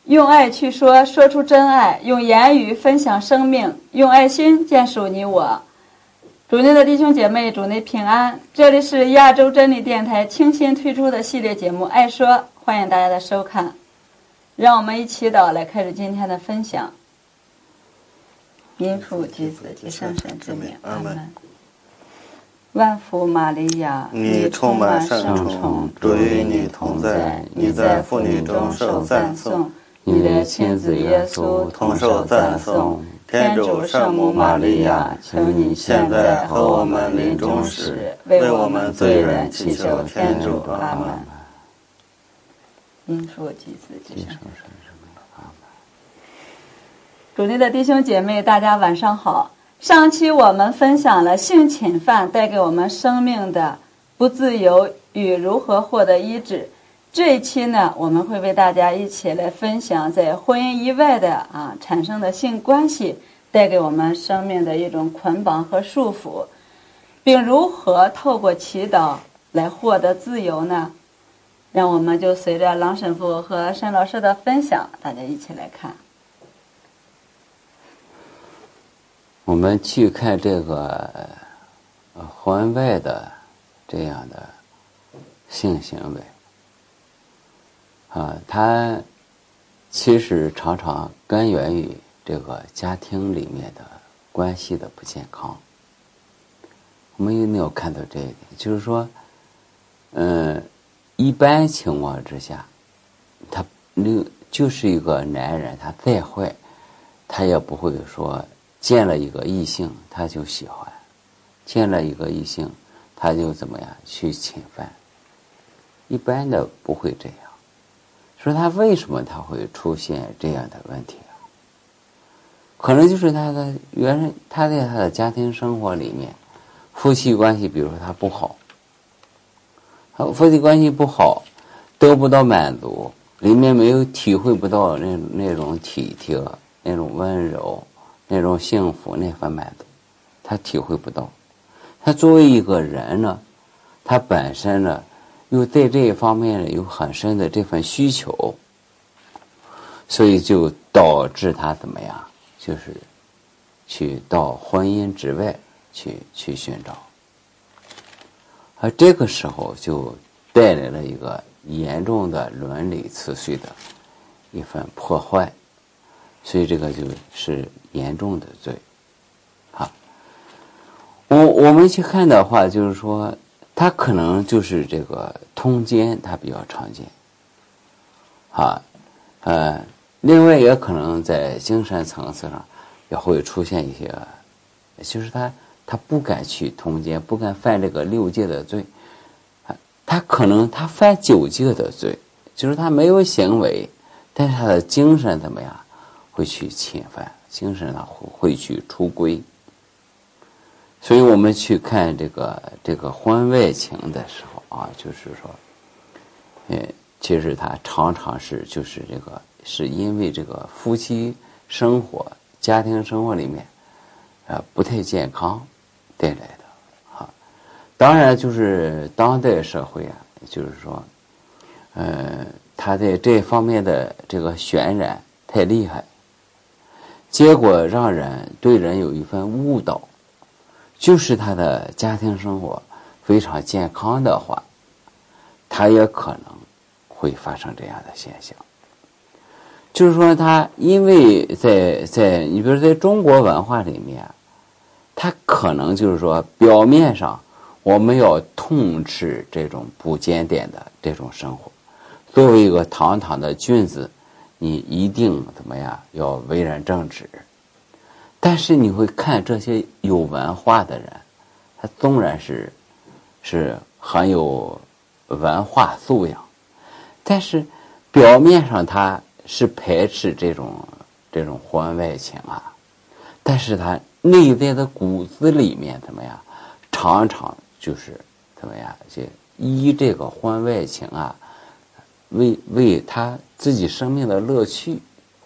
用爱去说，说出真爱；用言语分享生命；用爱心坚守你我。主内的弟兄姐妹，主内平安。这里是亚洲真理电台倾心推出的系列节目《爱说》，欢迎大家的收看。让我们一起祷来开始今天的分享。因父及子及圣神之名，阿门。万福玛利亚， 你充满圣宠，主与你同在，你在妇女中受赞颂， 你的亲子耶稣同受赞颂。天主圣母玛利亚，求你现在和我们临终时，为我们罪人祈求天主。阿门。 因父及子及圣神之名，阿门。主内的弟兄姐妹，大家晚上好。上期我们分享了性侵犯带给我们生命的不自由与如何获得医治。这一期呢，我们会为大家一起来分享在婚姻以外的产生的性关系带给我们生命的一种捆绑和束缚，并如何透过祈祷来获得自由呢？让我们就随着郎神父和申老师的分享，大家一起来看。 我们去看这个婚外的这样的性行为它其实常常根源于这个家庭里面的关系的不健康。我们有没有看到这一点？就是说一般情况之下，他就是一个男人，他再坏他也不会说见了一个异性他就喜欢，见了一个异性他就怎么样去侵犯，一般的不会这样。说他为什么他会出现这样的问题可能就是他在他的家庭生活里面，夫妻关系比如说他不好，夫妻关系不好，得不到满足，里面没有体会不到那种体贴，那种温柔，那种幸福，那份满足他体会不到。他作为一个人呢，他本身呢又在这一方面呢有很深的这份需求，所以就导致他怎么样，就是去到婚姻之外去寻找，而这个时候就带来了一个严重的伦理秩序的一份破坏，所以这个就是严重的罪。我们去看的话，就是说他可能就是这个通奸，他比较常见另外也可能在精神层次上也会出现一些，就是他不敢去通奸，不敢犯这个6戒的罪，他可能他犯9戒的罪，就是他没有行为，但是他的精神怎么样会去侵犯，精神上会去出轨。所以我们去看这个婚外情的时候就是说其实它常常就是这个是因为这个夫妻生活家庭生活里面不太健康带来的当然就是当代社会就是说他在这方面的这个渲染太厉害，结果让人对人有一份误导，就是他的家庭生活非常健康的话，他也可能会发生这样的现象。就是说他因为在你比如在中国文化里面，他可能就是说表面上我们要痛斥这种不检点的这种生活，作为一个堂堂的君子，你一定怎么样要为人正直。但是你会看这些有文化的人，他纵然是很有文化素养，但是表面上他是排斥这种婚外情但是他内在的骨子里面怎么样，常常就是怎么样，就以这个婚外情为他自己生命的乐趣。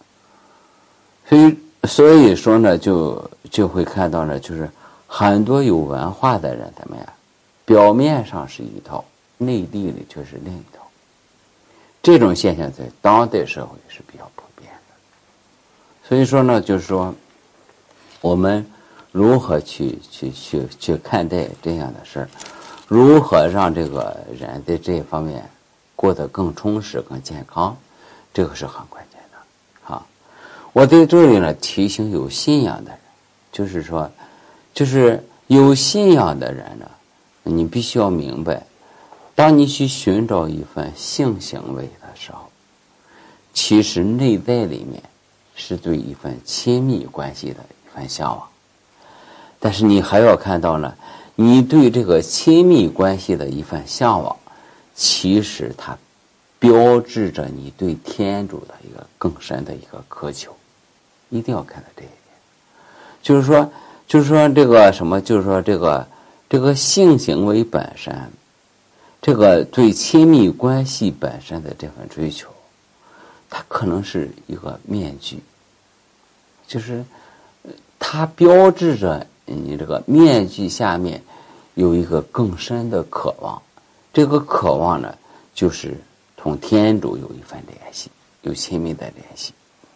所以说呢，就会看到呢，就是很多有文化的人怎么样，表面上是一套，内地里却是另一套。这种现象在当代社会是比较普遍。 所以说呢，就是说我们如何去看待这样的事儿，如何让这个人在这一方面过得更充实、更健康，这个是很关键的啊。我在这里呢提醒有信仰的人，就是说，就是有信仰的人呢，你必须要明白，当你去寻找一份性行为的时候，其实内在里面是对一份亲密关系的一份向往，但是你还要看到呢，你对这个亲密关系的一份向往，其实它标志着你对天主的一个更深的一个渴求，一定要看到这一点。就是说这个什么，就是说这个性行为本身，这个对亲密关系本身的这份追求，它可能是一个面具，就是它标志着你这个面具下面有一个更深的渴望，这个渴望呢，就是同天主有一份联系，有亲密的联系。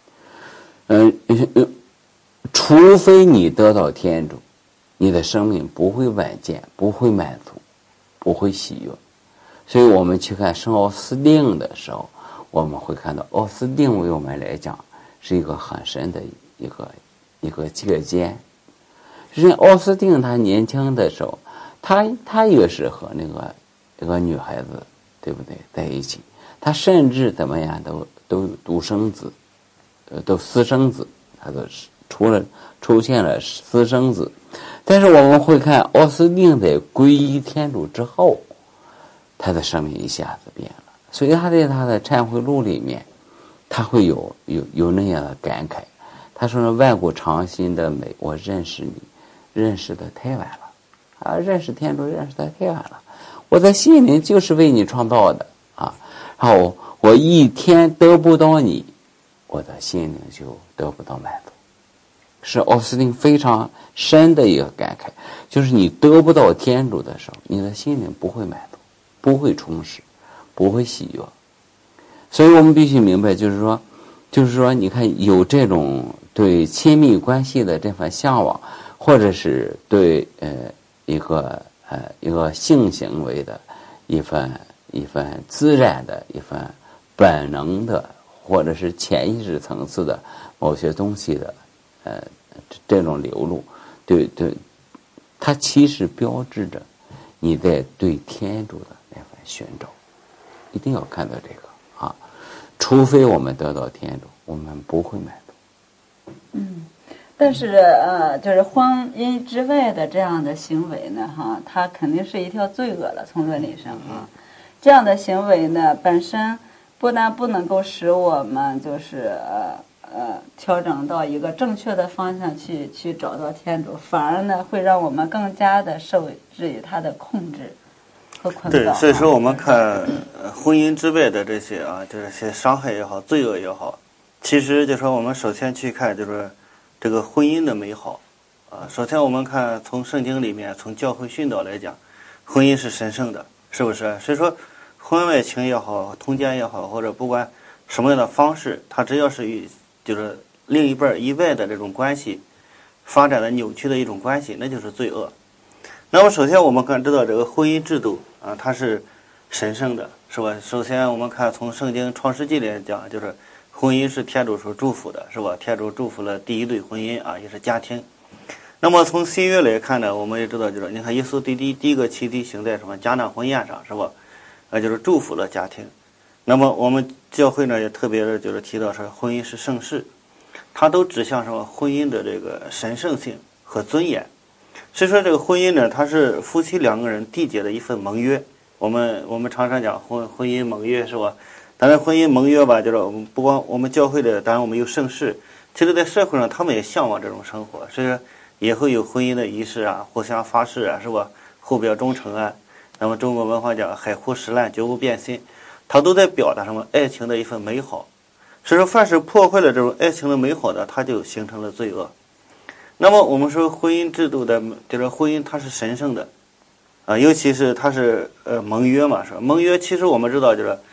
除非你得到天主，你的生命不会稳健，不会满足，不会喜悦。所以我们去看圣奥斯定的时候，我们会看到奥斯定为我们来讲是一个很深的一个借鉴。实际上奥斯定他年轻的时候，他也是和那个女孩子，对不对，在一起，他甚至怎么样都独生子，都私生子，他都是出现了私生子。但是我们会看奥斯定在皈依天主之后，他的生命一下子变了。所以他在他的忏悔录里面，他会有那样的感慨。他说：“万古长新的美，我认识你，认识的太晚了啊！认识天主，认识的太晚了。我的心灵就是为你创造的啊！然后我一天得不到你，我的心灵就得不到满足。”是奥斯定非常深的一个感慨，就是你得不到天主的时候，你的心灵不会满足，不会充实，不会喜悦。所以我们必须明白，就是说你看有这种对亲密关系的这份向往，或者是对一个性行为的一份自然的一份本能的，或者是潜意识层次的某些东西的这种流露，对，它其实标志着你在对天主的那份寻找，一定要看到这个啊！除非我们得到天主，我们不会满足。 但是就是婚姻之外的这样的行为呢，哈，它肯定是一条罪恶了，从伦理上啊，这样的行为呢，本身不但不能够使我们就是调整到一个正确的方向去找到天主，反而呢会让我们更加的受制于他的控制和捆绑。 对，所以说我们看婚姻之外的这些就是些伤害也好，罪恶也好，其实就说我们首先去看就是这个婚姻的美好首先我们看从圣经里面，从教会训导来讲，婚姻是神圣的，是不是？所以说婚外情也好，通奸也好，或者不管什么样的方式，它只要是与就是另一半以外的这种关系发展的扭曲的一种关系，那就是罪恶。那么首先我们看知道这个婚姻制度它是神圣的，是吧？首先我们看从圣经创世纪来讲，就是婚姻是天主所祝福的，是吧？天主祝福了第一对婚姻也是家庭。那么从新约来看呢，我们也知道就是你看耶稣第一个启迪行在什么迦南婚宴上，是吧？就是祝福了家庭。那么我们教会呢也特别的就是提到说婚姻是圣事，它都指向什么？婚姻的这个神圣性和尊严。所以说这个婚姻呢，它是夫妻两个人缔结的一份盟约。我们常常讲婚姻盟约，是吧？当然婚姻盟约吧，就是不光我们教会的，当然我们有圣事，其实在社会上他们也向往这种生活，所以说也会有婚姻的仪式互相发誓是吧？互表忠诚那么中国文化讲海枯石烂，绝不变心，它都在表达什么？爱情的一份美好。所以说凡是破坏了这种爱情的美好的，它就形成了罪恶。那么我们说婚姻制度的，就是婚姻它是神圣的尤其是它是盟约嘛，是吧？盟约其实我们知道就是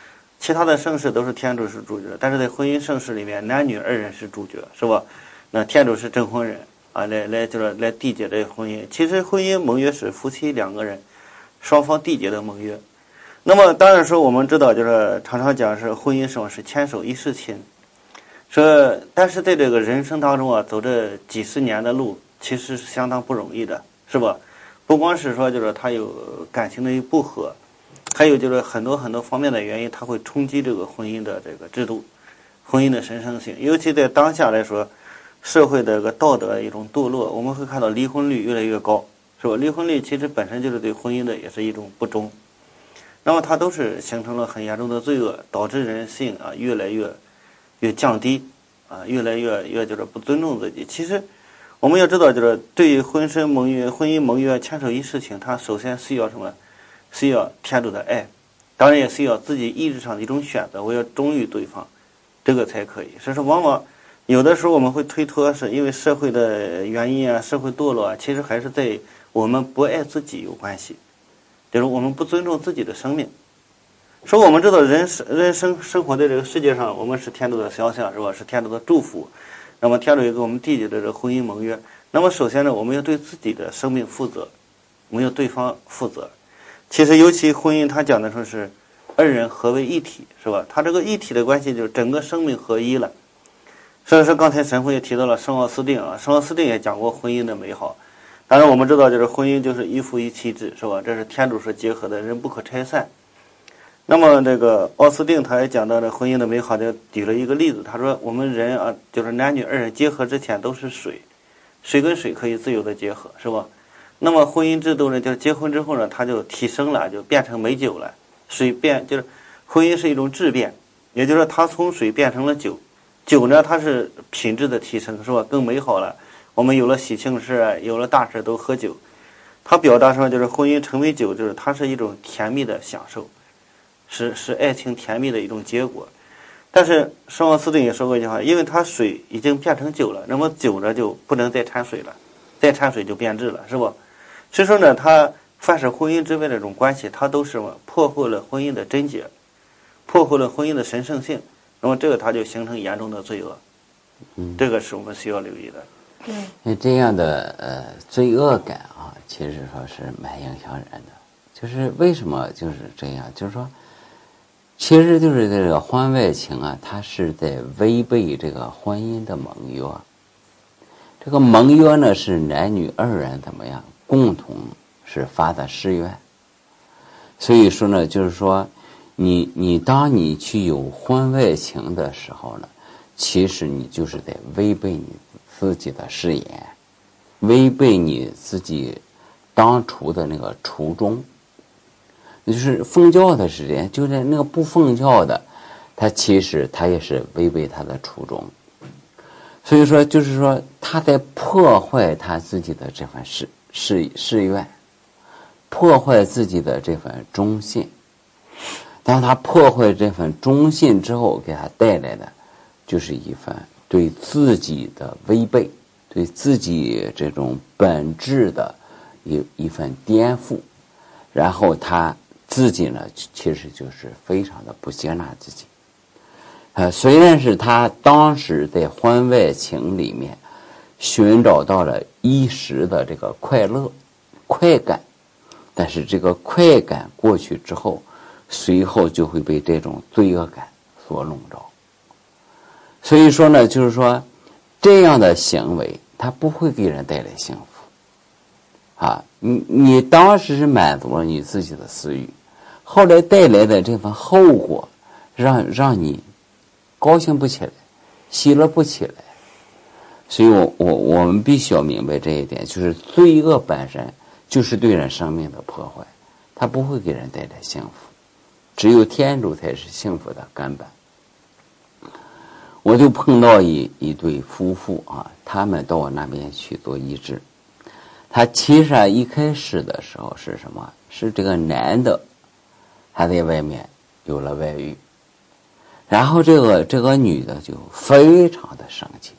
其他的盛世都是天主是主角，但是在婚姻盛世里面，男女二人是主角，是吧？那天主是证婚人啊，就是来缔结这个婚姻。其实婚姻盟约是夫妻两个人双方缔结的盟约。那么当然说我们知道，就是常常讲是婚姻什么是牵手一世情，说但是在这个人生当中啊，走这几十年的路，其实是相当不容易的，是吧？不光是说就是他有感情的不和，还有就是很多方面的原因，它会冲击这个婚姻的这个制度，婚姻的神圣性。尤其在当下来说，社会的一个道德的一种堕落，我们会看到离婚率越来越高，是吧？离婚率其实本身就是对婚姻的也是一种不忠，那么它都是形成了很严重的罪恶，导致人性啊越来越降低啊，越来越就是不尊重自己。其实我们要知道，就是对于婚姻盟约牵手一世情，它首先需要什么？需要天主的爱，当然也需要自己意志上的一种选择，我要忠于对方，这个才可以。所以说往往有的时候我们会推脱，是因为社会的原因啊，社会堕落啊，其实还是在我们不爱自己有关系，就是我们不尊重自己的生命。说我们知道人生活在这个世界上，我们是天主的肖像，是吧？是天主的祝福。那么天主也给我们缔结的这个婚姻盟约。那么首先呢，我们要对自己的生命负责，我们要对方负责。其实尤其婚姻，它讲的说是二人合为一体，是吧？它这个一体的关系就是整个生命合一了。所以说刚才神父也提到了圣奥斯定啊，圣奥斯定也讲过婚姻的美好。当然我们知道，就是婚姻就是一夫一妻制，是吧？这是天主所结合的，人不可拆散。那么这个奥斯定他也讲到了婚姻的美好，就举了一个例子，他说我们人啊，就是男女二人结合之前都是水，水跟水可以自由的结合，是吧？那么婚姻制度呢，就是结婚之后呢，它就提升了，就变成美酒了。水变就是婚姻是一种质变，也就是说它从水变成了酒，酒呢它是品质的提升，是吧？更美好了。我们有了喜庆事，有了大事都喝酒，它表达说就是婚姻成为酒，就是它是一种甜蜜的享受，是爱情甜蜜的一种结果。但是圣奥斯定也说过一句话，因为它水已经变成酒了，那么酒呢就不能再掺水了，再掺水就变质了，是吧？所以说呢，它凡是婚姻之外的这种关系，它都是什么？破坏了婚姻的贞洁，破坏了婚姻的神圣性。那么这个它就形成严重的罪恶。这个是我们需要留意的。 对，这样的罪恶感啊，其实说是蛮影响人的。就是为什么就是这样？就是说，其实就是这个婚外情啊，它是在违背这个婚姻的盟约。这个盟约呢，是男女二人怎么样共同是发的誓愿。所以说呢，就是说，当你去有婚外情的时候呢，其实你就是在违背你自己的誓言，违背你自己当初的那个初衷。就是奉教的时间，就是那个不奉教的，他其实他也是违背他的初衷。所以说，就是说他在破坏他自己的这份誓愿，破坏自己的这份忠信。当他破坏这份忠信之后，给他带来的就是一份对自己的违背，对自己这种本质的一份颠覆。然后他自己呢，其实就是非常的不接纳自己。虽然是他当时在婚外情里面寻找到了一时的这个快乐、快感，但是这个快感过去之后，随后就会被这种罪恶感所笼罩。所以说呢，就是说这样的行为，它不会给人带来幸福。你当时是满足了你自己的私欲，后来带来的这份后果，让你高兴不起来，喜乐不起来。所以我们必须要明白这一点，就是罪恶本身就是对人生命的破坏，它不会给人带来幸福。只有天主才是幸福的根本。我就碰到一对夫妇啊，他们到我那边去做医治。他其实一开始的时候是什么？是这个男的还在外面有了外遇，然后这个女的就非常的生气，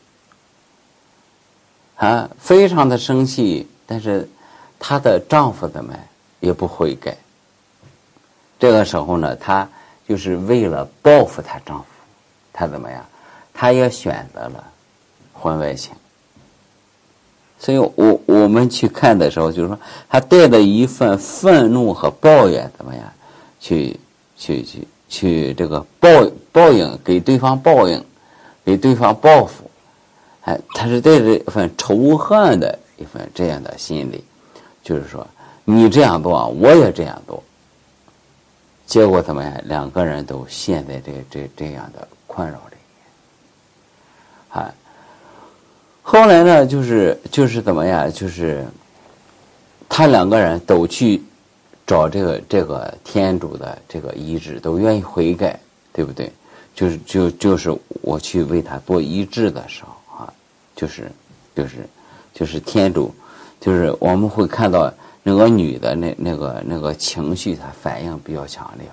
非常的生气，但是她的丈夫怎么也不悔改。这个时候呢，她就是为了报复她丈夫，她怎么样？她也选择了婚外情。所以我们去看的时候，就是说她带着一份愤怒和抱怨，怎么样？去这个报应，给对方报应，给对方报复。他是带着一份仇恨的一份这样的心理，就是说你这样做，我也这样做，结果怎么样？两个人都陷在这样的困扰里面。后来呢，就是怎么样？就是他两个人都去找这个天主的这个医治，都愿意悔改，对不对？就是我去为他做医治的时候。就是天主，就是我们会看到那个女的那个情绪，她反应比较强烈。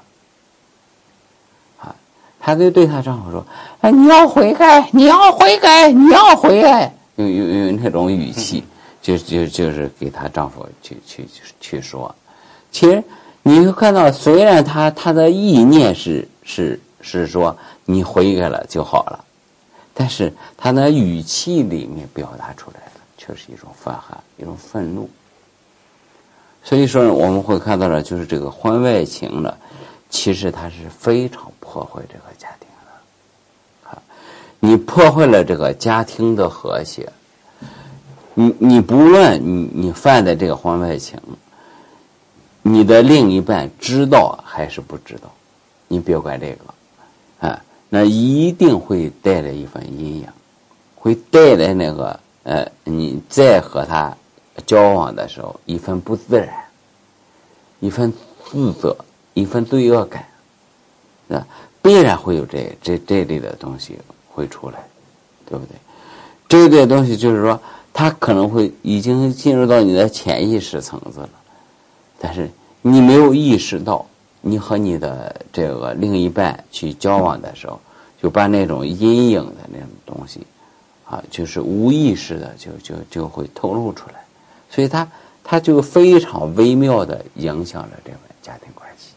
她就对她丈夫说：“你要悔改，你要悔改，你要悔改。”用那种语气，就是给她丈夫去说。其实你会看到，虽然她的意念是说你悔改了就好了。但是他的语气里面表达出来的却是一种愤恨，一种愤怒。所以说我们会看到了，就是这个婚外情呢，其实它是非常破坏这个家庭的。你破坏了这个家庭的和谐，你不论你犯的这个婚外情，你的另一半知道还是不知道，你别管这个那一定会带来一份阴影，会带来那个你在和他交往的时候一份不自然，一份自责，一份罪恶感，必然会有这类的东西会出来，对不对？这类东西就是说，它可能会已经进入到你的潜意识层次了，但是你没有意识到。你和你的这个另一半去交往的时候，就把那种阴影的那种东西就是无意识的就会透露出来，所以它就非常微妙的影响了这份家庭关系。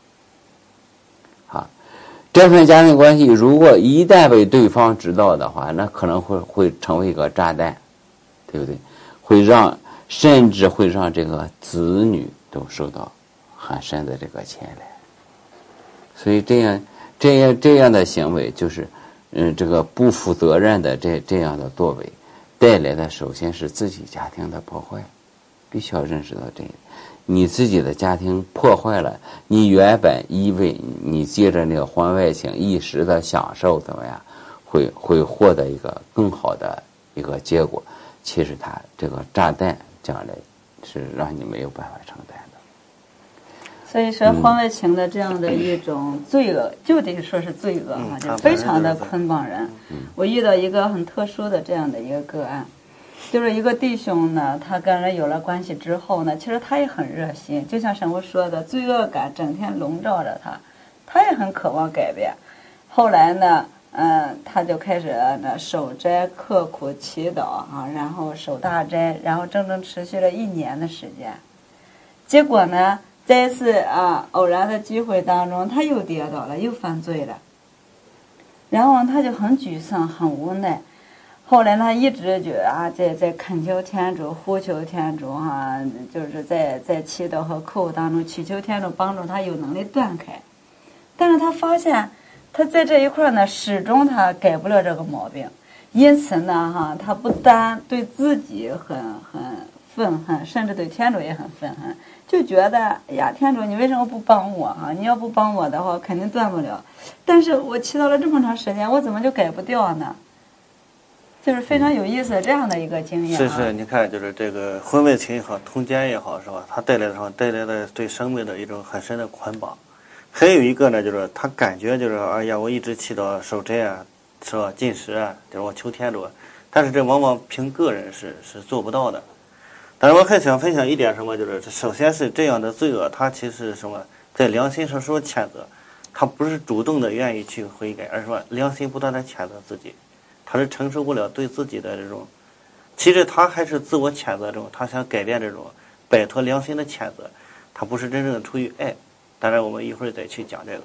这份家庭关系如果一旦被对方知道的话，那可能会成为一个炸弹，对不对？甚至会让这个子女都受到很深的这个牵连。所以这样的行为，就是这个不负责任的这样的作为，带来的首先是自己家庭的破坏，必须要认识到这个。你自己的家庭破坏了，你原本以为你借着那个婚外情一时的享受怎么样，会获得一个更好的一个结果，其实它这个炸弹将来是让你没有办法承担的。 所以说，婚外情的这样的一种罪恶，就得说是罪恶就非常的捆绑人。我遇到一个很特殊的这样的一个个案，就是一个弟兄呢，他跟人有了关系之后呢，其实他也很热心，就像神父说的，罪恶感整天笼罩着他，他也很渴望改变。后来呢，他就开始守斋、刻苦祈祷然后守大斋，然后整整持续了1年的时间。结果呢，在一次偶然的机会当中，他又跌倒了，又犯罪了。然后他就很沮丧，很无奈。后来他一直就在恳求天主，呼求天主就是在祈祷和叩当中祈求天主帮助他有能力断开。但是他发现他在这一块呢，始终他改不了这个毛病。因此呢他不但对自己很愤恨，甚至对天主也很愤恨，就觉得哎呀，天主你为什么不帮我你要不帮我的话肯定断不了，但是我祈祷了这么长时间，我怎么就改不掉呢？就是非常有意思的这样的一个经验是，你看，就是这个婚外情也好，通奸也好，是吧？它带来的对生命的一种很深的捆绑。还有一个呢，就是他感觉就是哎呀，我一直祈祷守斋是吧？进食就是我求天主，但是这往往凭个人是做不到的。但是我还想分享一点什么，就是首先是这样的罪恶，它其实什么在良心上说谴责，他不是主动的愿意去悔改，而是说良心不断的谴责自己。他是承受不了对自己的这种，其实他还是自我谴责这种，他想改变这种摆脱良心的谴责，他不是真正的出于爱。当然我们一会儿再去讲这个。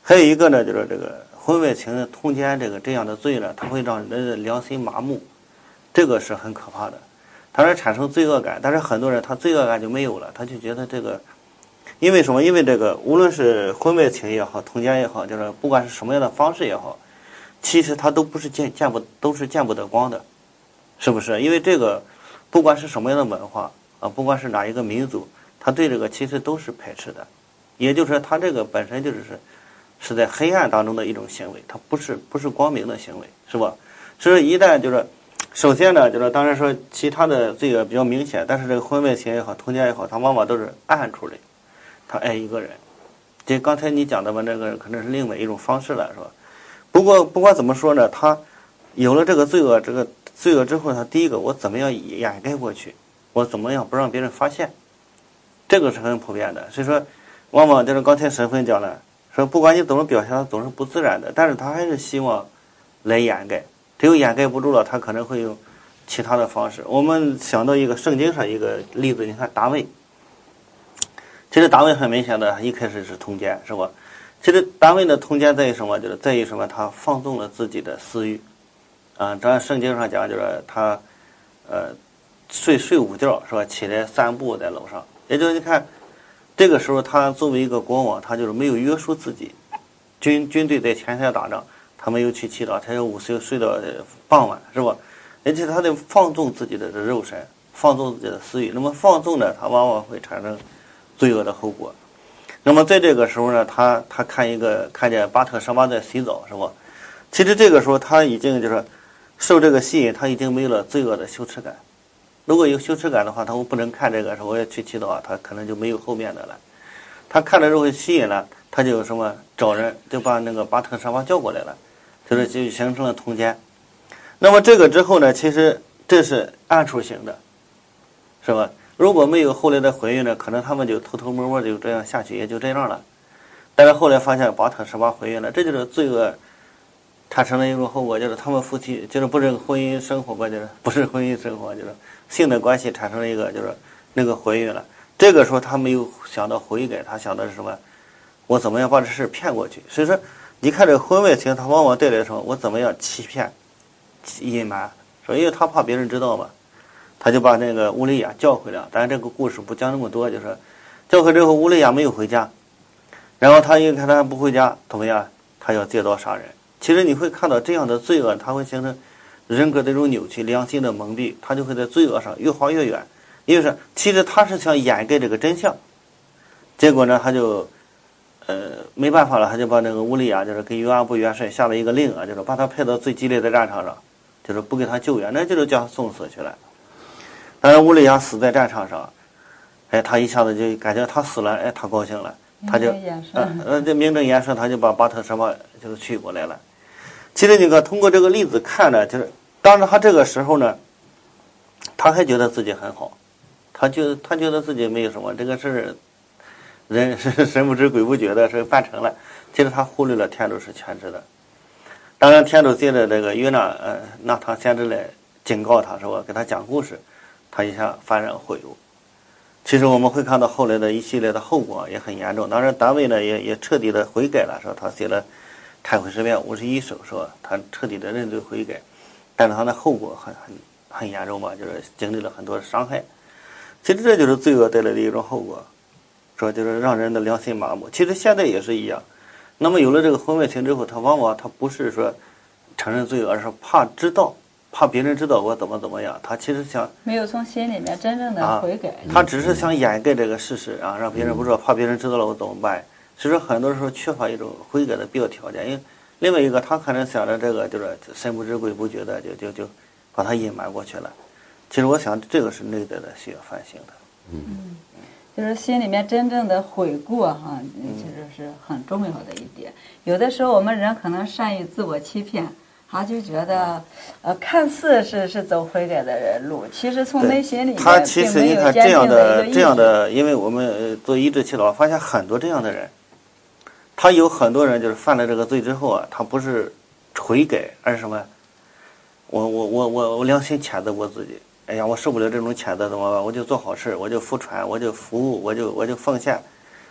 还有一个呢，就是这个婚外情、通奸这样的罪呢，它会让人的良心麻木，这个是很可怕的。它是产生罪恶感，但是很多人他罪恶感就没有了，他就觉得这个，因为什么？因为这个无论是婚外情也好，通奸也好，就是不管是什么样的方式也好，其实它都不是见不得光的，是不是？因为这个不管是什么样的文化啊，不管是哪一个民族，他对这个其实都是排斥的，也就是说，他这个本身是在黑暗当中的一种行为，它不是光明的行为，是吧？所以一旦就是首先呢，就是当然说其他的罪恶比较明显，但是这个婚外情也好，通奸也好，它往往都是暗处理，他爱一个人。这刚才你讲的吧，这个可能是另外一种方式了，是吧？不管怎么说呢，他有了这个罪恶之后，他第一个我怎么样掩盖过去，我怎么样不让别人发现，这个是很普遍的。所以说，往往就是刚才沈芬讲了，说不管你怎么表现，他总是不自然的，但是他还是希望来掩盖。只有掩盖不住了，他可能会用其他的方式。我们想到一个圣经上一个例子，你看大卫，其实大卫很明显的一开始是通奸，是吧？其实大卫的通奸在于什么？就是在于什么？他放纵了自己的私欲啊。这圣经上讲，就是他睡午觉，是吧？起来散步在楼上，也就是你看这个时候他作为一个国王，他就是没有约束自己，军队在前线打仗，他没有去祈祷，他要午睡到傍晚，是吧？而且他得放纵自己的肉身，放纵自己的私欲。那么放纵呢，他往往会产生罪恶的后果。那么在这个时候呢，他看见巴特舍巴在洗澡，是吧？其实这个时候他已经就是受这个吸引，他已经没有了罪恶的羞耻感。如果有羞耻感的话，他不能看这个时候我要去祈祷，他可能就没有后面的了。他看了之后吸引了，他就什么找人就把那个巴特舍巴叫过来了，就形成了通奸。那么这个之后呢，其实这是暗处型的，是吧？如果没有后来的怀孕呢，可能他们就偷偷摸摸就这样下去，也就这样了。但是后来发现巴特舍巴怀孕了，这就是罪恶产生了一种后果，就是他们夫妻就是不是婚姻生活吧，就是不是婚姻生活，就是性的关系产生了一个就是那个怀孕了。这个时候他没有想到悔改，他想的是什么？我怎么样把这事骗过去？所以说，你看这个婚外情，它往往带来什么？我怎么样欺骗、隐瞒？说因为他怕别人知道嘛，他就把那个乌利亚叫回来。当然这个故事不讲那么多，就是叫回之后，乌利亚没有回家，然后他一看他不回家，怎么样？他要借刀杀人。其实你会看到这样的罪恶，它会形成人格的一种扭曲、良心的蒙蔽，他就会在罪恶上越滑越远。因为是其实他是想掩盖这个真相，结果呢他就没办法了，他就把那个乌利亚就是给约阿布元帅下了一个令啊，就是把他派到最激烈的战场上，就是不给他救援，那就是将他送死去了。当然乌利亚死在战场上，他一下子就感觉他死了，他高兴了，他就这名正言顺，他就把巴特舍巴就是娶过来了。其实你看通过这个例子看呢，就是当时他这个时候呢，他还觉得自己很好，他觉得自己没有什么，这个事人是神不知鬼不觉的是办成了。其实他忽略了天主是全知的。当然天主借着这个约纳堂先知来警告他，说给他讲故事，他一下幡然悔悟。其实我们会看到后来的一系列的后果也很严重。当然单位呢也彻底的悔改了，说他写了忏悔诗篇51首，说他彻底的认罪悔改，但是他的后果很严重吧，就是经历了很多的伤害。其实这就是罪恶带来的一种后果，说就是让人的良心麻木。其实现在也是一样。那么有了这个婚外情之后，他往往他不是说承认罪恶，而是怕别人知道我怎么样。他其实想没有从心里面真正的悔改， 他只是想掩盖这个事实啊，让别人不知道，怕别人知道了我怎么办。所以说很多时候缺乏一种悔改的必要条件。因为另外一个他可能想着这个就是神不知鬼不觉的就把它隐瞒过去了。其实我想这个是内在的需要反省的。 就是心里面真正的悔过哈，其实是很重要的一点。有的时候我们人可能善于自我欺骗，就觉得看似是走悔改的路，其实从内心里面他其实你看这样的， 因为我们做医治祈祷，发现很多这样的人，他有很多人就是犯了这个罪之后啊，他不是悔改，而是什么？我良心谴责我自己。哎呀，我受不了这种谴责怎么办？我就做好事，我就服传，我就服务，我就奉献。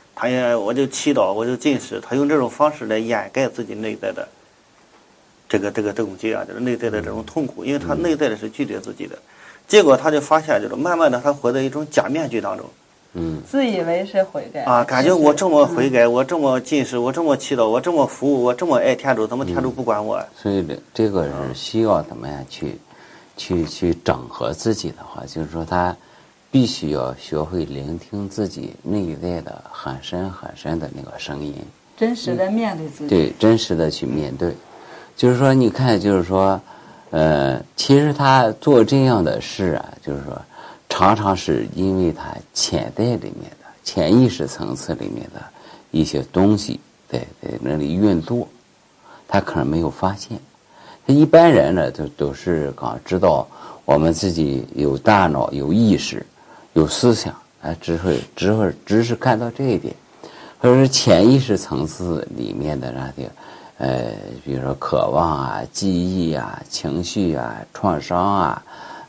我就祈祷，我就进食，他用这种方式来掩盖自己内在的这种结啊，就是内在的这种痛苦，因为他内在的是拒绝自己的，结果他就发现，就是慢慢的他活在一种假面具当中。 自以为是悔改啊，感觉我这么悔改，我这么进食，我这么祈祷，我这么服务，我这么爱天主，怎么天主不管我？ 所以这个是需要怎么样去整合自己的话，就是说他必须要学会聆听自己内在的很深很深的那个声音， 真实的面对自己。 对，真实的去面对。就是说，你看，就是说，其实他做这样的事啊，就是说。常常是因为他潜在里面的潜意识层次里面的一些东西在那里运作，他可能没有发现。一般人呢都是刚知道我们自己有大脑、有意识、有思想，只是看到这一点，或者是潜意识层次里面的那些比如说渴望啊、记忆啊、情绪啊、创伤啊，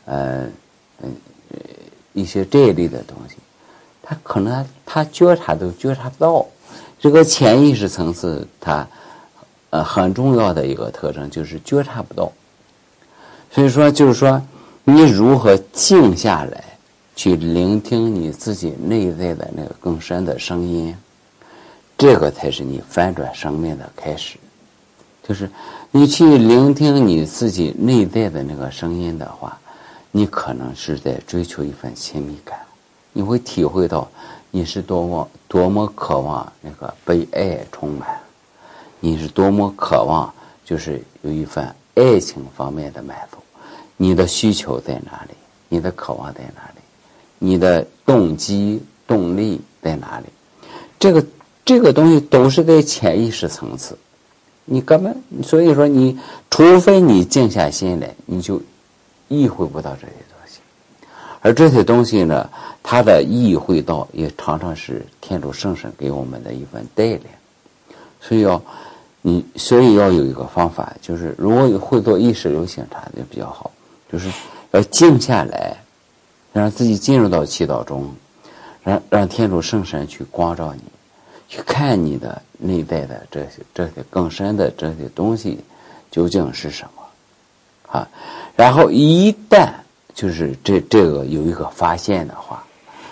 一些这一类的东西，他可能他觉察都觉察不到。这个潜意识层次，它很重要的一个特征就是觉察不到。所以说，就是说，你如何静下来去聆听你自己内在的那个更深的声音，这个才是你翻转生命的开始。就是你去聆听你自己内在的那个声音的话，你可能是在追求一份亲密感，你会体会到你是多么渴望那个被爱充满，你是多么渴望就是有一份爱情方面的满足，你的需求在哪里，你的渴望在哪里，你的动机动力在哪里，这个东西都是在潜意识层次，你根本所以说你除非你静下心来，你就意会不到这些东西。而这些东西呢，它的意会到也常常是天主圣神给我们的一份带领。所以要有一个方法，就是如果会做意识流醒察就比较好，就是要静下来，让自己进入到祈祷中，让天主圣神去光照你，去看你的内在的这些更深的这些东西究竟是什么啊。然后一旦就是这个有一个发现的话，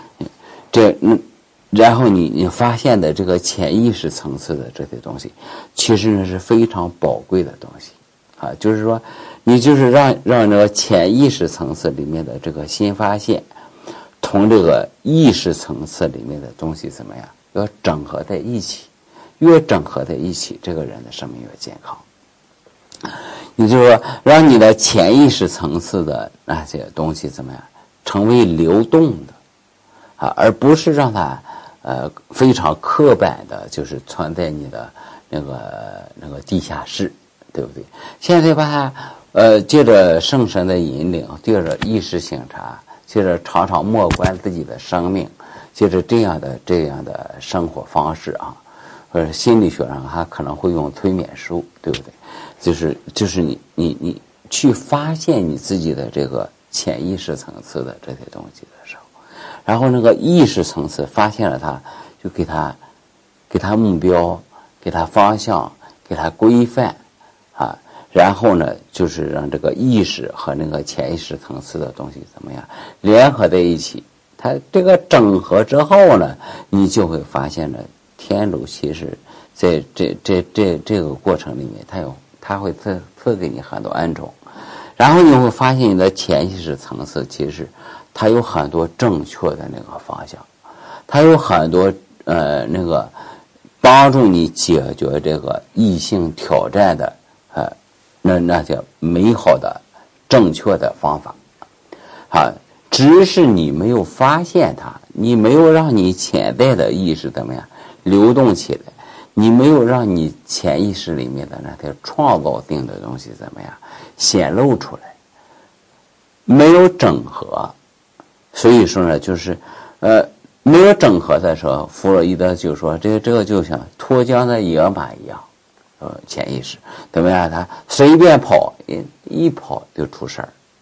然后你发现的这个潜意识层次的这些东西，其实呢是非常宝贵的东西啊。就是说，你就是让那个潜意识层次里面的这个新发现，同这个意识层次里面的东西怎么样，要整合在一起，越整合在一起，这个人的生命越健康。也就是说，让你的潜意识层次的那些东西怎么样，成为流动的啊，而不是让它非常刻板的，就是存在你的那个地下室，对不对？现在把它借着圣神的引领，借着意识醒察，借着常常默观自己的生命，借着这样的生活方式啊，或者心理学上还可能会用催眠术，对不对？就是你去发现你自己的这个潜意识层次的这些东西的时候，然后那个意识层次发现了它，就给它目标，给它方向，给它规范啊，然后呢就是让这个意识和那个潜意识层次的东西怎么样联合在一起，它这个整合之后呢，你就会发现了天主其实在这个过程里面，他会赐给你很多恩宠，然后你会发现你的潜意识层次其实它有很多正确的那个方向，它有很多那个帮助你解决这个异性挑战的那些美好的正确的方法啊，只是你没有发现它，你没有让你潜在的意识怎么样流动起来，你没有让你潜意识里面的那些创造性的东西怎么样显露出来，没有整合。所以说呢，就是没有整合的时候，弗洛伊德就说这个就像脱缰的野马一样，潜意识怎么样，他随便跑一跑就出事儿。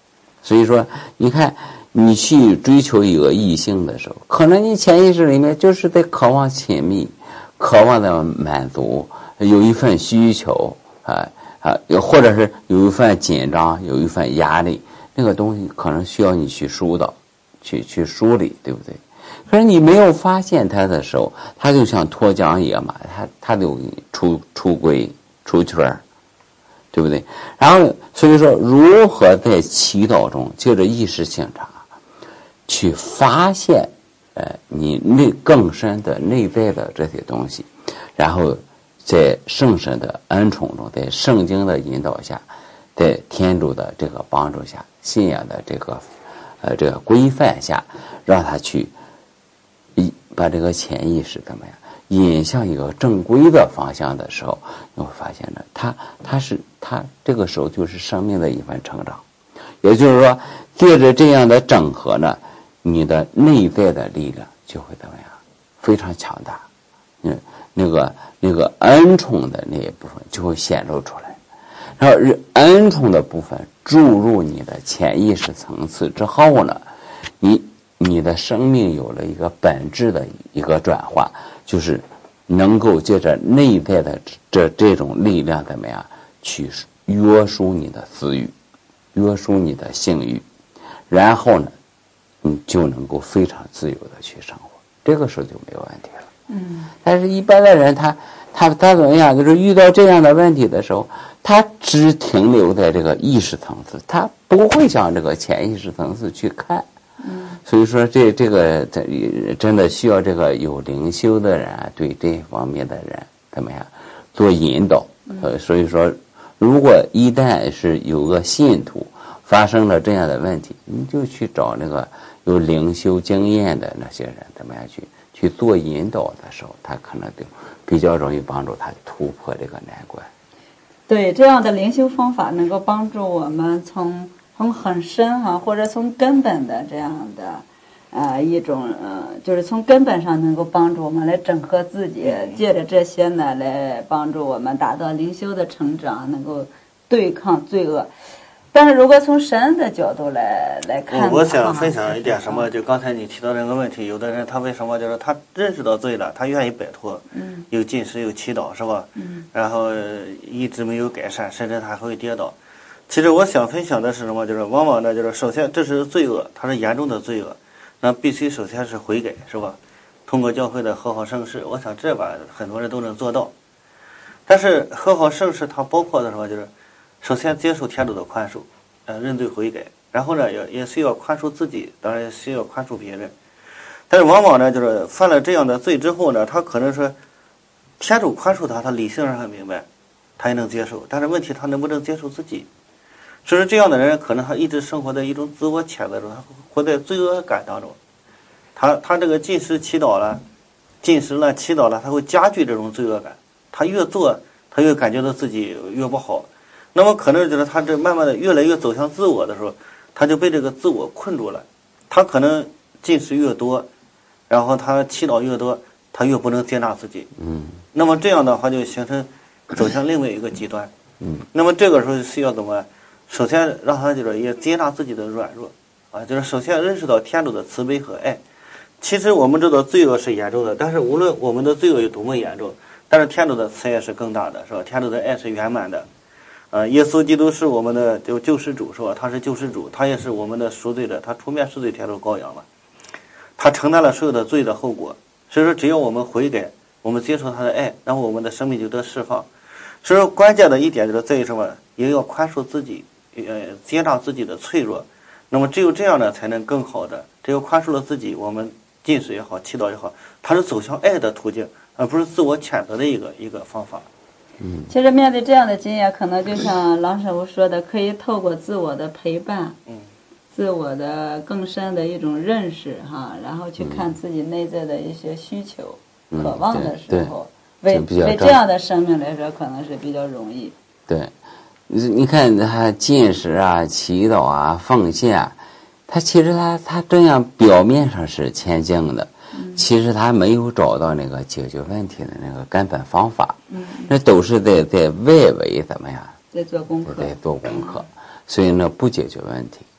所以说，你看，你去追求一个异性的时候，可能你潜意识里面就是在渴望亲密，渴望的满足，有一份需求或者是有一份紧张，有一份压力，那个东西可能需要你去疏导，去梳理，对不对？可是你没有发现它的时候，它就像脱缰野马，它就出轨出圈，对不对？然后所以说，如何在祈祷中借着意识醒察，去发现你更深的内在的这些东西，然后在圣神的恩宠中，在圣经的引导下，在天主的这个帮助下，信仰的这个规范下，让他去把这个潜意识怎么样引向一个正规的方向的时候，你会发现呢，他这个时候就是生命的一份成长。也就是说，借着这样的整合呢，你的内在的力量就会怎么样，非常强大。那个恩宠的那一部分就会显露出来。然后恩宠的部分注入你的潜意识层次之后呢，你的生命有了一个本质的一个转化，就是能够借着内在的这种力量怎么样去约束你的私欲，约束你的性欲，然后呢，你就能够非常自由的去生活，这个时候就没有问题了。但是一般的人他怎么样，就是遇到这样的问题的时候，他只停留在这个意识层次，他不会向这个潜意识层次去看。所以说这个真的需要这个有灵修的人对这方面的人怎么样做引导。所以说如果一旦是有个信徒发生了这样的问题，你就去找那个有灵修经验的那些人怎么样去做引导的时候，他可能就比较容易帮助他突破这个难关。 对，这样的灵修方法能够帮助我们从很深或者从根本的这样的一种就是从根本上能够帮助我们来整合自己，借着这些呢来帮助我们达到灵修的成长，能够对抗罪恶。但是如果从神的角度来看， 我想分享一点什么，就刚才你提到这个问题，有的人他为什么就是他认识到罪了，他愿意摆脱，有进食有祈祷是吧？然后一直没有改善，甚至他还会跌倒。其实我想分享的是什么，就是往往呢，就是首先这是罪恶，它是严重的罪恶，那必须首先是悔改是吧？通过教会的和好圣事，我想这把很多人都能做到。但是和好圣事它包括的什么，就是首先接受天主的宽恕，认罪悔改，然后呢也需要宽恕自己，当然也需要宽恕别人。但是往往呢，就是犯了这样的罪之后呢，他可能说天主宽恕他理性上很明白，他也能接受，但是问题他能不能接受自己？所以这样的人可能他一直生活在一种自我谴责中，他活在罪恶感当中。他这个进食祈祷了，进食了祈祷了，他会加剧这种罪恶感。他越做，他越感觉到自己越不好。那么可能就是他这慢慢的越来越走向自我的时候，他就被这个自我困住了。他可能进食越多，然后他祈祷越多，他越不能接纳自己。那么这样的话就形成走向另外一个极端。那么这个时候需要怎么？首先让他就是也接纳自己的软弱就是首先认识到天主的慈悲和爱。其实我们知道罪恶是严重的，但是无论我们的罪恶有多么严重，但是天主的慈爱是更大的，是吧？天主的爱是圆满的。耶稣基督是我们的救世主，是吧？他是救世主，他也是我们的赎罪者，他出面赎罪天主羔羊了，他承担了所有的罪的后果。所以说只要我们悔改，我们接受他的爱，然后我们的生命就得释放。所以说关键的一点就是在于什么？也要宽恕自己，接纳自己的脆弱。那么只有这样呢，才能更好的。只有宽恕了自己，我们进食也好，祈祷也好，它是走向爱的途径，而不是自我谴责的一个方法。 其实面对这样的经验，可能就像郎神父说的，可以透过自我的陪伴，自我的更深的一种认识然后去看自己内在的一些需求、渴望的时候，为这样的生命来说，可能是比较容易。 对，你看他进食祈祷奉献他其实他这样表面上是虔敬的，其实他没有找到那个解决问题的那个根本方法。那都是在外围怎么样？ 在做功课。 所以呢不解决问题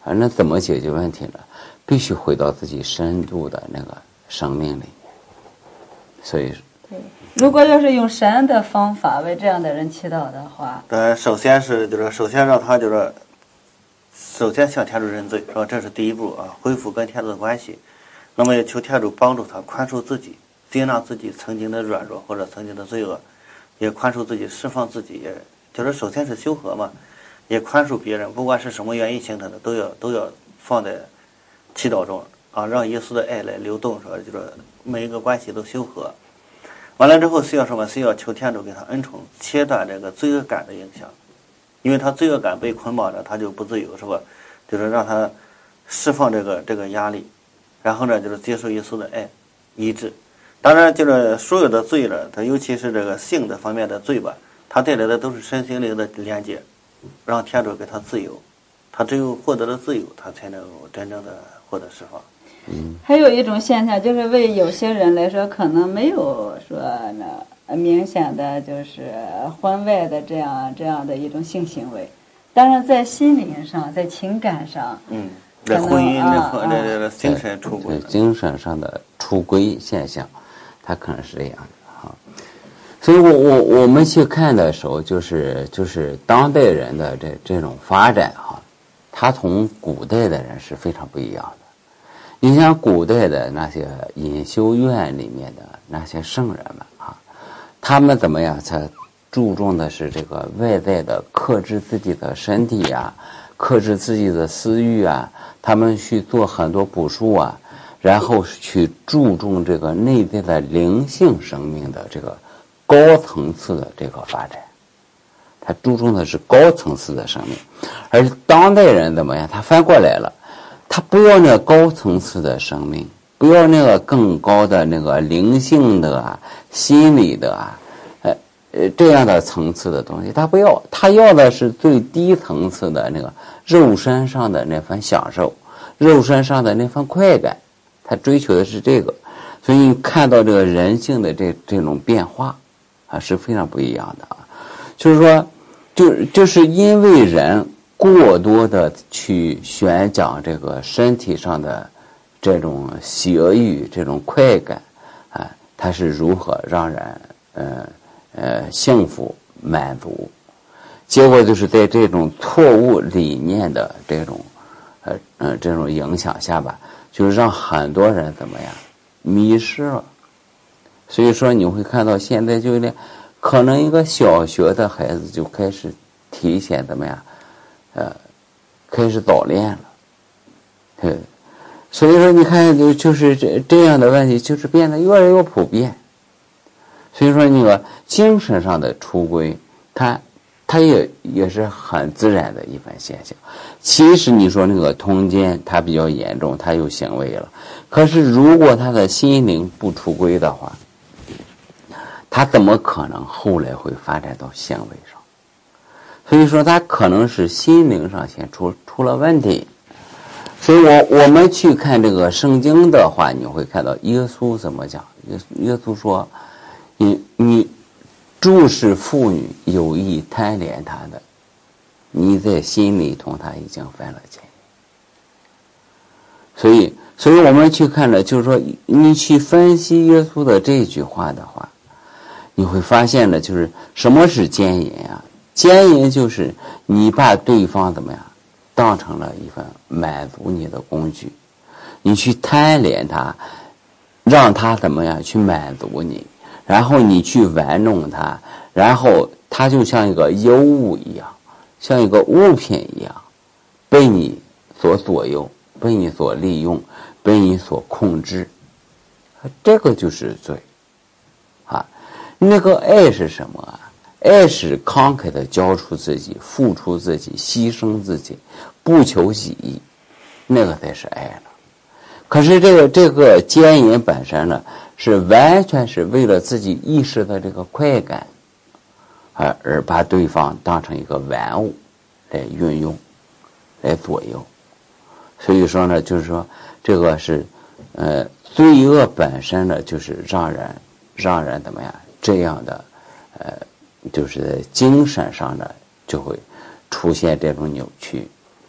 那怎么解决问题呢？必须回到自己深度的那个生命里面。所以对，如果要是用神的方法为这样的人祈祷的话， 首先让他首先向天主认罪，是吧？这是第一步啊，恢复跟天主的关系。那么也求天主帮助他宽恕自己，接纳自己曾经的软弱或者曾经的罪恶，也宽恕自己，释放自己，也就是首先是修和嘛，也宽恕别人，不管是什么原因形成的，都要放在祈祷中啊，让耶稣的爱来流动，说就是每一个关系都修和。完了之后需要什么？需要求天主给他恩宠，切断这个罪恶感的影响，因为他罪恶感被捆绑着，他就不自由，是吧？就是让他释放这个压力，然后呢，就是接受耶稣的爱，医治。当然，就是所有的罪呢，它尤其是这个性的方面的罪吧，它带来的都是身心灵的连接，让天主给他自由，他只有获得了自由，他才能真正的获得释放。 还有一种现象，就是为有些人来说，可能没有说明显的就是婚外的这样的一种性行为，但是在心灵上，在情感上， 在婚姻的精神出轨， 精神上的出轨现象，它可能是这样的哈。所以我们去看的时候，就是当代人的这种发展哈，它同古代的人是非常不一样的。你像古代的那些隐修院里面的那些圣人们啊，他们怎么样？才注重的是这个外在的克制自己的身体啊，克制自己的私欲啊，他们去做很多补术啊，然后去注重这个内在的灵性生命的这个高层次的这个发展。他注重的是高层次的生命，而当代人怎么样？他翻过来了。他不要那个高层次的生命，不要那个更高的那个灵性的啊、心理的啊，这样的层次的东西，他不要，他要的是最低层次的那个肉身上的那份享受，肉身上的那份快感，他追求的是这个。所以你看到这个人性的这种变化啊，是非常不一样的啊。就是说，就是因为人过多的去宣讲这个身体上的这种喜欲、这种快感啊，它是如何让人幸福满足？结果就是在这种错误理念的这种影响下吧，就是让很多人怎么样迷失了。所以说你会看到现在就连可能一个小学的孩子就开始提前怎么样？开始早恋了，对，所以说你看，就是这样的问题，就是变得越来越普遍。所以说那个精神上的出轨，它也是很自然的一番现象。其实你说那个通奸，它比较严重，它有行为了。可是如果他的心灵不出轨的话，他怎么可能后来会发展到行为上？所以说他可能是心灵上先出了问题。所以我们去看这个圣经的话，你会看到耶稣怎么讲。耶稣说你注视妇女有意贪恋她的，你在心里同她已经犯了奸淫。所以我们去看了，就是说你去分析耶稣的这句话的话，你会发现了，就是什么是奸淫啊？奸淫就是你把对方怎么样当成了一份满足你的工具，你去贪恋他，让他怎么样去满足你，然后你去玩弄他，然后他就像一个尤物一样，像一个物品一样，被你所左右，被你所利用，被你所控制，这个就是罪啊。那个爱是什么啊？爱是慷慨的交出自己，付出自己，牺牲自己，不求己益，那个才是爱了。可是这个奸淫本身呢，是完全是为了自己意识的这个快感，而把对方当成一个玩物来运用，来左右。所以说呢，就是说这个是罪恶本身呢，就是让人怎么样这样的就是在精神上呢就会出现这种扭曲。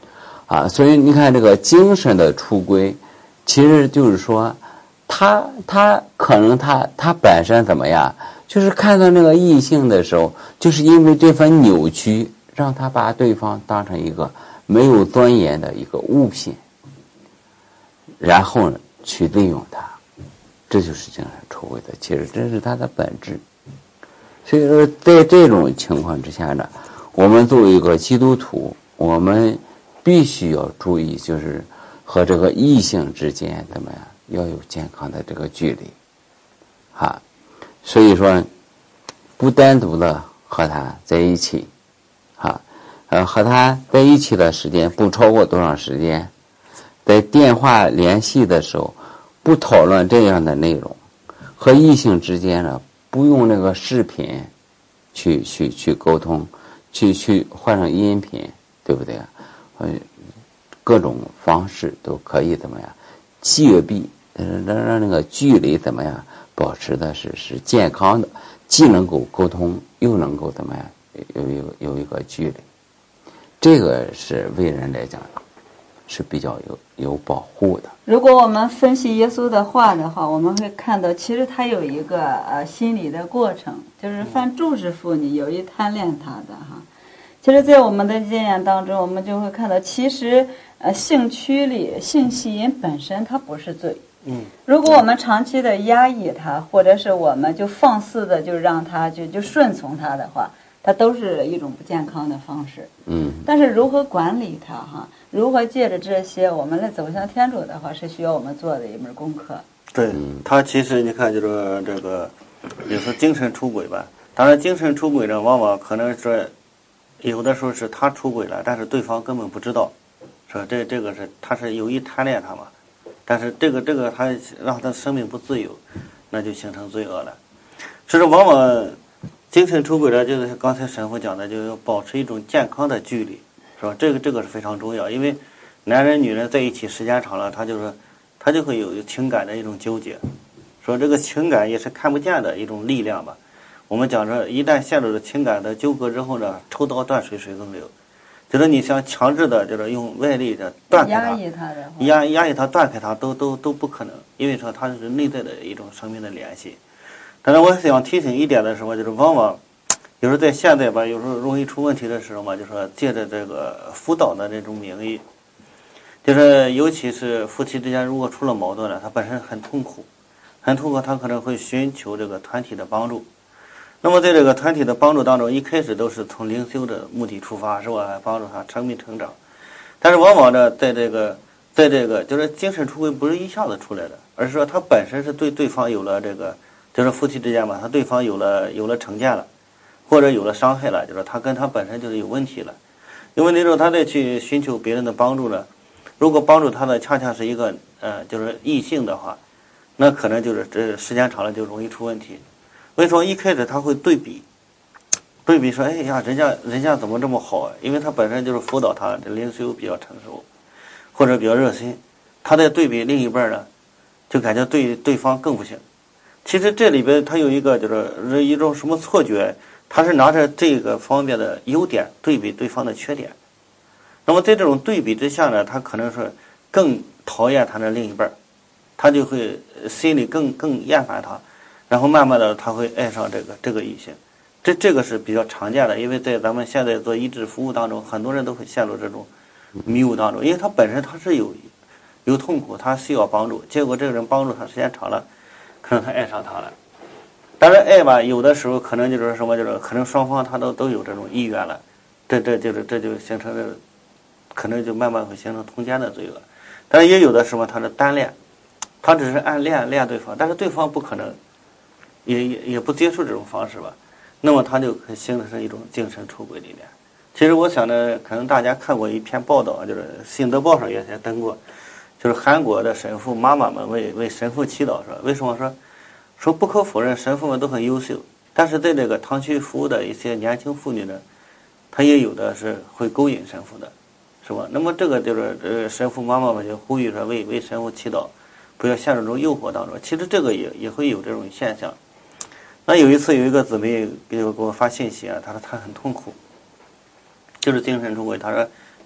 啊，所以你看这个精神的出轨，其实就是说，他可能他本身怎么样，就是看到那个异性的时候，就是因为这份扭曲，让他把对方当成一个没有尊严的一个物品，然后呢去利用他，这就是精神出轨的，其实这是他的本质。所以说，在这种情况之下呢，我们作为一个基督徒，我们必须要注意，就是和这个异性之间怎么样，要有健康的这个距离，啊，所以说，不单独的和他在一起，啊，和他在一起的时间不超过多长时间，在电话联系的时候，不讨论这样的内容，和异性之间呢，不用那个视频去沟通，去换成音频，对不对啊？各种方式都可以怎么样戒避，让那个距离怎么样保持的是健康的，既能够沟通，又能够怎么样有一个距离，这个是为人来讲是比较有保护的。 如果我们分析耶稣的话的话，我们会看到，其实他有一个心理的过程，就是犯注视妇女有意贪恋他的哈。其实，在我们的经验当中，我们就会看到，其实性驱力、性吸引本身它不是罪。如果我们长期的压抑它，或者是我们就放肆的就让它就顺从它的话，它都是一种不健康的方式。但是如何管理它哈？如何借着这些我们来走向天主的话，是需要我们做的一门功课。 对，他其实你看就是这个，比如说精神出轨吧。当然，精神出轨呢，往往可能是有的时候是他出轨了，但是对方根本不知道，是吧？这个是他是有意贪恋他嘛，但是这个他让他生命不自由，那就形成罪恶了。所以说，往往精神出轨了，就是刚才神父讲的，就要保持一种健康的距离，是吧？这个是非常重要，因为男人女人在一起时间长了，他就会有情感的一种纠结，说这个情感也是看不见的一种力量吧。我们讲着，一旦陷入了情感的纠葛之后呢，抽刀断水，水更流。就是你想强制的，就是用外力的断开它，压抑它、断开它，都不可能，因为说它是内在的一种生命的联系。但是我想提醒一点的时候，就是往往有时候在现在吧，有时候容易出问题的时候嘛，就说借着这个辅导的这种名义，就是尤其是夫妻之间如果出了矛盾了，他本身很痛苦，他可能会寻求这个团体的帮助。那么在这个团体的帮助当中，一开始都是从灵修的目的出发，是吧？帮助他生命成长。但是往往呢，在这个就是精神出轨不是一下子出来的，而是说他本身是对方有了这个，就是夫妻之间嘛，他对方有了成见了，或者有了伤害了，就是他跟他本身就是有问题了。有问题之后，他再去寻求别人的帮助呢，如果帮助他的恰恰是一个就是异性的话，那可能就是这时间长了就容易出问题。所以说一开始他会对比说，哎呀，人家怎么这么好啊？因为他本身就是辅导他这灵修比较成熟，或者比较热心，他在对比另一半呢，就感觉对方更不行。其实这里边他有一个就是一种什么错觉，他是拿着这个方面的优点对比对方的缺点。那么在这种对比之下呢，他可能是更讨厌他的另一半，他就会心里更厌烦他。然后慢慢的他会爱上这个异性，这个是比较常见的，因为在咱们现在做医治服务当中，很多人都会陷入这种迷雾当中，因为他本身他是有痛苦，他需要帮助，结果这个人帮助他时间长了，可能他爱上他了。但是爱吧，有的时候可能就是什么，就是可能双方他都有这种意愿了，这就形成了，可能就慢慢会形成通奸的罪恶。但是也有的时候他是单恋，他只是按恋对方，但是对方不可能。也不接受这种方式吧，那么他就可形成一种精神出轨里面。其实我想呢，可能大家看过一篇报道，就是《新德报》上也登过，就是韩国的神父妈妈们为神父祈祷说，为什么说不可否认神父们都很优秀，但是在这个堂区服务的一些年轻妇女呢，她也有的是会勾引神父的，是吧？那么这个就是神父妈妈们就呼吁说为神父祈祷，不要陷入这种诱惑当中。其实这个也会有这种现象。那有一次有一个姊妹给我发信息啊，她说她很痛苦，就是精神出轨。她说，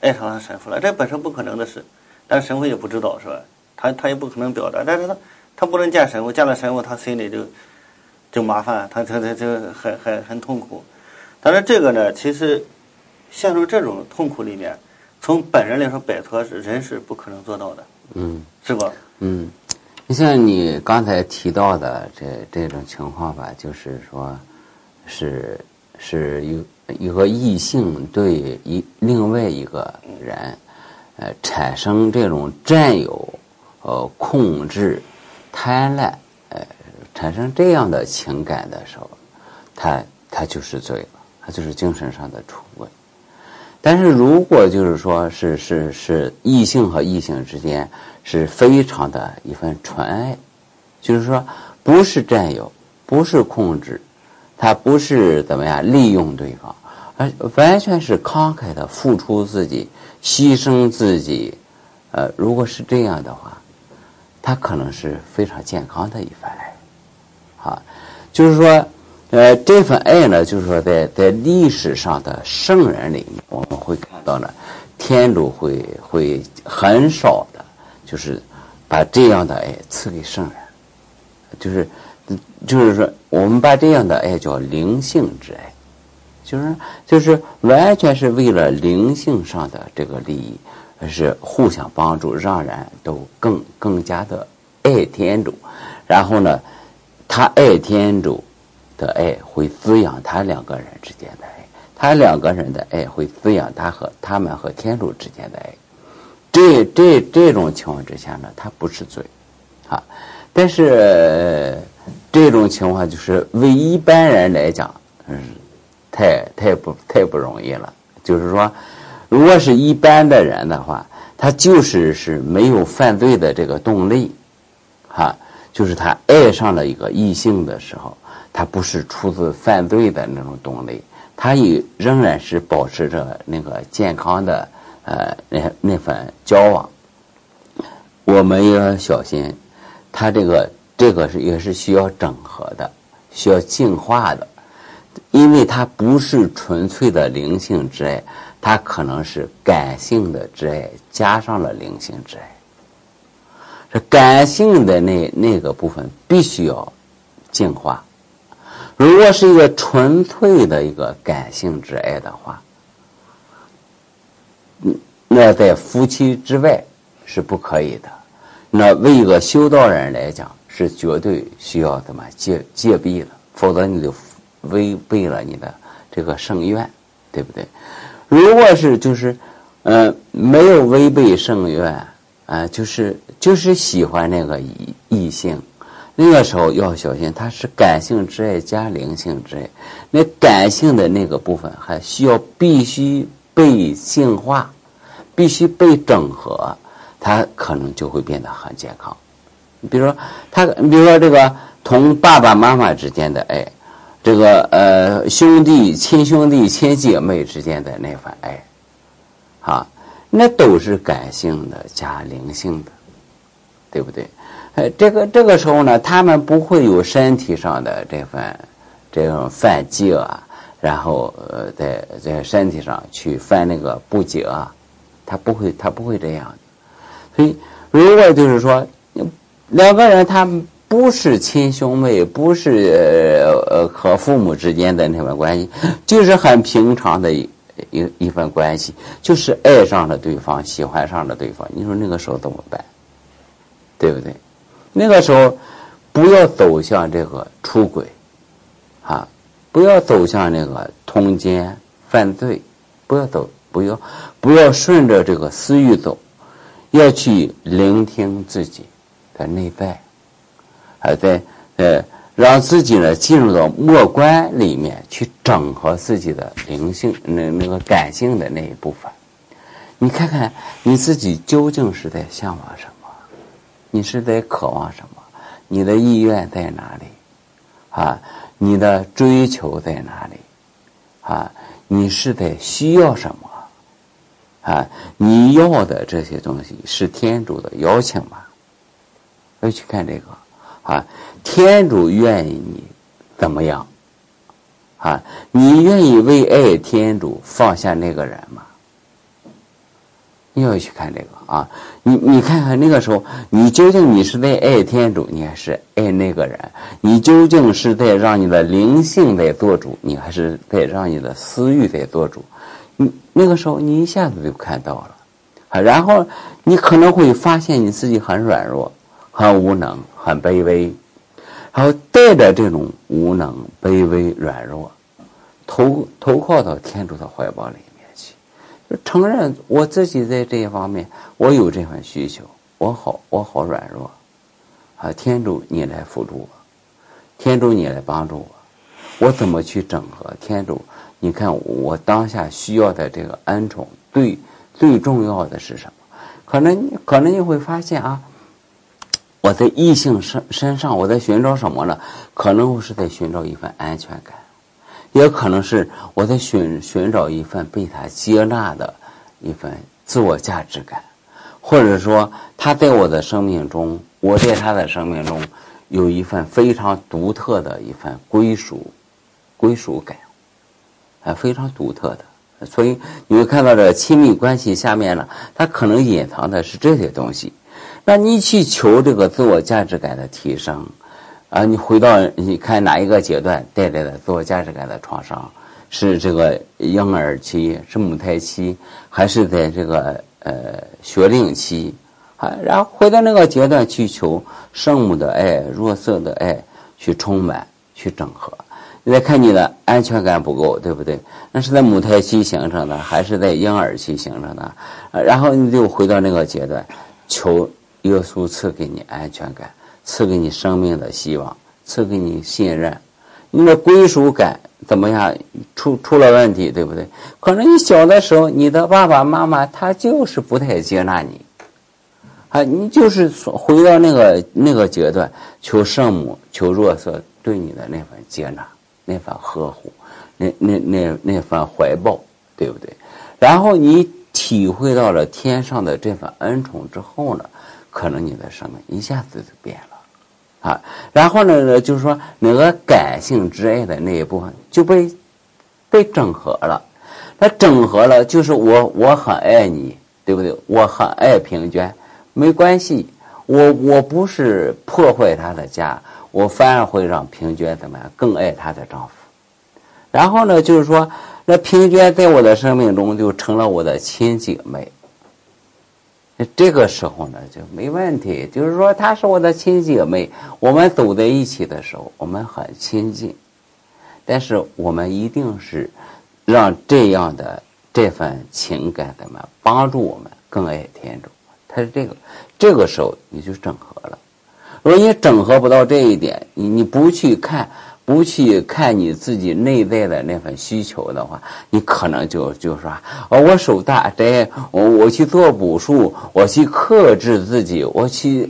爱上他神父了，这本身不可能的事，但是神父也不知道，是吧？他也不可能表达，但是他不能见神父，见了神父他心里就麻烦，他就很痛苦。但是这个呢，其实陷入这种痛苦里面，从本人来说摆脱人是不可能做到的，是吧？ 你像你刚才提到的这种情况吧，就是说是一个异性对另外一个人产生这种占有控制贪婪产生这样的情感的时候，他就是罪了，他就是精神上的出轨。但是如果就是说是异性和异性之间是非常的一份纯爱，就是说不是占有，不是控制，他不是怎么样利用对方，而完全是慷慨的付出自己，牺牲自己。如果是这样的话，他可能是非常健康的一份爱。就是说这份爱呢，就是说在历史上的圣人里面，我们会看到呢，天主会很少的，就是把这样的爱赐给圣人，就是说我们把这样的爱叫灵性之爱，就是完全是为了灵性上的这个利益，而是互相帮助，让人都更加的爱天主，然后呢，他爱天主的爱会滋养他两个人之间的爱，他两个人的爱会滋养他们和天主之间的爱。这种情况之下呢，他不是罪但是这种情况就是为一般人来讲太不容易了。就是说如果是一般的人的话，他是没有犯罪的这个动力就是他爱上了一个异性的时候，他不是出自犯罪的那种动力，他也仍然是保持着那个健康的那份交往。我们也要小心，他这个也是需要整合的，需要净化的，因为它不是纯粹的灵性之爱，它可能是感性的之爱加上了灵性之爱。这感性的那个部分必须要净化。如果是一个纯粹的一个感性之爱的话，那在夫妻之外是不可以的。那为一个修道人来讲，是绝对需要怎么戒避的，否则你就违背了你的这个圣愿，对不对？如果是没有违背圣愿就是喜欢那个异性，那个时候要小心，它是感性之爱加灵性之爱，那感性的那个部分还必须被净化，必须被整合，它可能就会变得很健康。比如说这个同爸爸妈妈之间的爱，这个亲兄弟亲姐妹之间的那份爱那都是感性的加灵性的，对不对？这个时候呢，他们不会有身体上的这种犯戒然后在身体上去犯那个不洁他不会这样的。所以如果就是说两个人他不是亲兄妹，不是和父母之间的那份关系，就是很平常的一份关系，就是爱上了对方，喜欢上了对方，你说那个时候怎么办？对不对？那个时候不要走向这个出轨不要走向那个通奸犯罪，不要顺着这个私欲走，要去聆听自己的内在，让自己呢进入到默观里面去整合自己的灵性那个感性的那一部分。你看看你自己究竟是在向往什么，你是在渴望什么，你的意愿在哪里你的追求在哪里你是在需要什么你要的这些东西是天主的邀请吗？要去看这个天主愿意你怎么样你愿意为爱天主放下那个人吗？ 你要去看这个啊，你看看那个时候，你究竟你是在爱天主，你还是爱那个人？你究竟是在让你的灵性在做主，你还是在让你的私欲在做主？那个时候你一下子就看到了啊，然后你可能会发现你自己很软弱、很无能、很卑微，然后带着这种无能、卑微、软弱，投靠到天主的怀抱里。就承认我自己在这一方面我有这份需求，我好软弱啊！天主你来辅助我，天主你来帮助我，我怎么去整合？天主，你看我当下需要的这个恩宠，最重要的是什么？可能你会发现啊，我在异性身上我在寻找什么呢？可能我是在寻找一份安全感。也可能是我在寻找一份被他接纳的一份自我价值感，或者说他在我的生命中，我在他的生命中有一份非常独特的一份归属感，非常独特的。所以你会看到这亲密关系下面呢，它可能隐藏的是这些东西。那你去求这个自我价值感的提升啊，你回到你看哪一个阶段带来的自我价值感的创伤，是这个婴儿期，是母胎期，还是在这个学龄期啊？然后回到那个阶段去求圣母的爱、若瑟的爱，去充满、去整合。你再看你的安全感不够，对不对？那是在母胎期形成的，还是在婴儿期形成的？然后你就回到那个阶段，求耶稣赐给你安全感。赐给你生命的希望，赐给你信任，你的归属感怎么样？出了问题，对不对？可能你小的时候，你的爸爸妈妈他就是不太接纳你，啊，你就是回到那个阶段，求圣母、求若瑟对你的那份接纳、那份呵护、那份怀抱，对不对？然后你体会到了天上的这份恩宠之后呢，可能你的生命一下子就变了。啊，然后呢，就是说那个感性之爱的那一部分就被整合了，它整合了，就是我很爱你，对不对？我很爱平娟，没关系，我不是破坏她的家，我反而会让平娟怎么样更爱她的丈夫。然后呢，就是说那平娟在我的生命中就成了我的亲姐妹。这个时候呢就没问题，就是说她是我的亲姐妹，我们走在一起的时候我们很亲近，但是我们一定是让这样的这份情感怎么帮助我们更爱天主，它是这个时候你就整合了。如果你整合不到这一点，你不去看你自己内在的那份需求的话，你可能就说我守大斋，我去做补术，我去克制自己，我去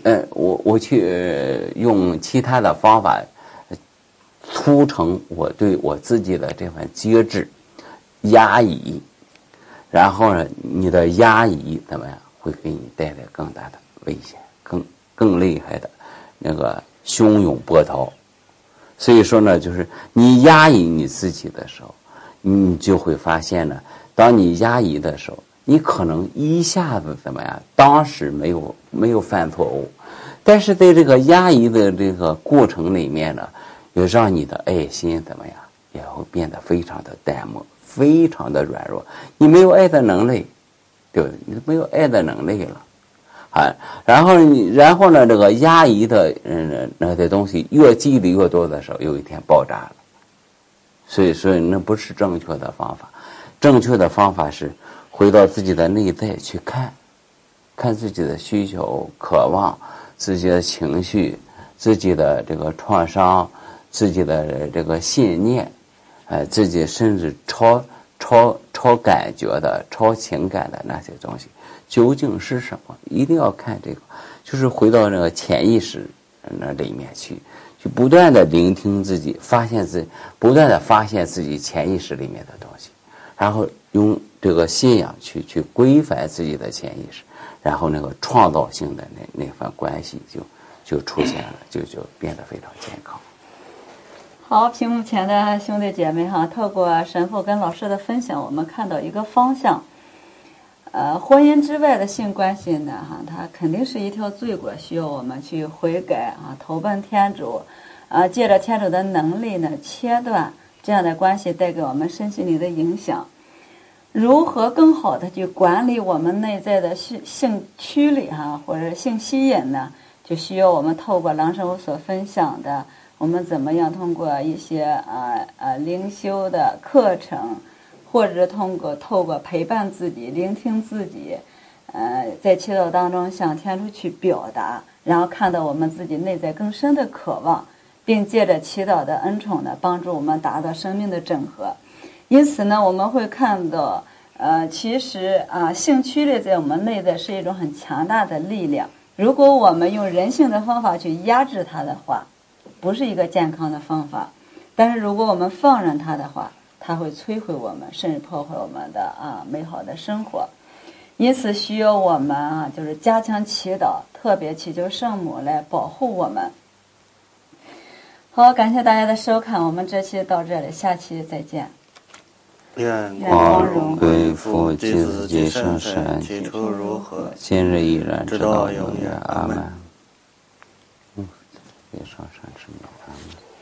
用其他的方法促成我对我自己的这份节制压抑，然后呢你的压抑怎么样会给你带来更大的危险，更厉害的那个汹涌波涛。所以说呢，就是你压抑你自己的时候，你就会发现呢，当你压抑的时候，你可能一下子怎么样，当时没有犯错误，但是在这个压抑的这个过程里面呢，也让你的爱心怎么样，也会变得非常的淡漠，非常的软弱，你没有爱的能力，对不对？你没有爱的能力了。然后呢，这个压抑的那些东西越积累越多的时候，有一天爆炸了。所以那不是正确的方法。正确的方法是回到自己的内在去看自己的需求、渴望、自己的情绪、自己的这个创伤、自己的这个信念，自己甚至超感觉的、超情感的那些东西。究竟是什么？一定要看这个，就是回到那个潜意识那里面去不断的聆听自己，不断的发现自己潜意识里面的东西，然后用这个信仰去规范自己的潜意识，然后那个创造性的那份关系就出现了，就变得非常健康。 好，屏幕前的兄弟姐妹哈，透过神父跟老师的分享，我们看到一个方向。 婚姻之外的性关系呢，它肯定是一条罪过，需要我们去悔改投奔天主，借着天主的能力呢，切断这样的关系带给我们身心灵的影响。如何更好的去管理我们内在的性驱力或者性吸引呢？就需要我们透过郎神父所分享的，我们怎么样通过一些灵修的课程，或者透过陪伴自己、聆听自己，在祈祷当中向天主去表达，然后看到我们自己内在更深的渴望，并借着祈祷的恩宠呢，帮助我们达到生命的整合。因此呢，我们会看到，其实性驱力在我们内在是一种很强大的力量。如果我们用人性的方法去压制它的话，不是一个健康的方法。但是如果我们放任它的话，它会摧毁我们，甚至破坏我们的美好的生活。因此需要我们就是加强祈祷，特别祈求圣母来保护我们。好，感谢大家的收看，我们这期到这里，下期再见。 愿光荣归父、及子、及圣神， 起初如何， 今日依然，直到永远。 阿门。 别上山吃面。阿门。